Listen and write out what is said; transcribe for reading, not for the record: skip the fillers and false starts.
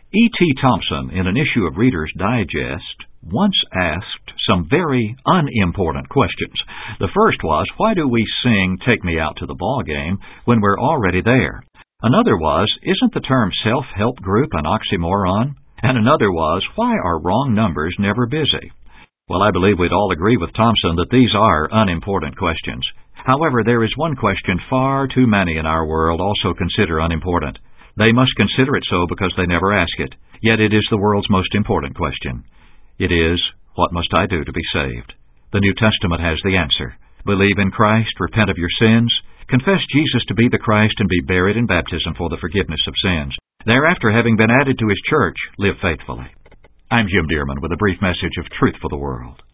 E.T. Thompson, in an issue of Reader's Digest, once asked some very unimportant questions. The first was, why do we sing "Take Me Out to the Ball Game" when we're already there? Another was, isn't the term self-help group an oxymoron? And another was, why are wrong numbers never busy? Well, I believe we'd all agree with Thompson that these are unimportant questions. However, there is one question far too many in our world also consider unimportant. They must consider it so because they never ask it. Yet it is the world's most important question. It is, what must I do to be saved? The New Testament has the answer. Believe in Christ, repent of your sins, confess Jesus to be the Christ, and be buried in baptism for the forgiveness of sins. Thereafter, having been added to His church, live faithfully. I'm Jim Dearman with a brief message of truth for the world.